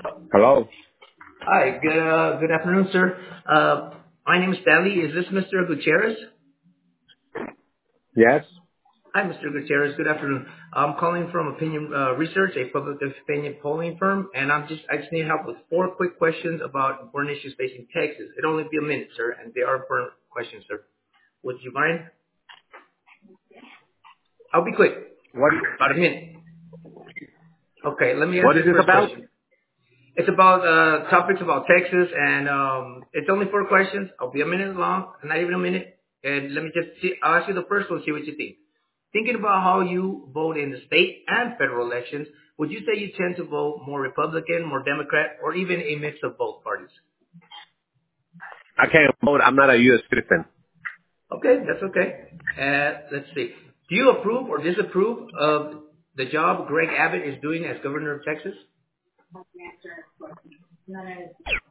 Hello? Hi, good afternoon, sir. My name is Stanley. Is this Mr. Gutierrez? Yes? Hi, Mr. Gutierrez. Good afternoon. I'm calling from Opinion Research, a public opinion polling firm, and I just need help with four quick questions about important issues facing Texas. It'll only be a minute, sir, and they are important questions, sir. Would you mind? I'll be quick. What About a minute. Okay, let me What answer is the this first about? question. It's about topics about Texas, and it's only four questions. I'll be a minute long, not even a minute. And let me just see. I'll ask you the first one, see what you think. Thinking about how you vote in the state and federal elections, would you say you tend to vote more Republican, more Democrat, or even a mix of both parties? I can't vote. I'm not a U.S. citizen. Okay, that's okay. Let's see. Do you approve or disapprove of the job Greg Abbott is doing as governor of Texas?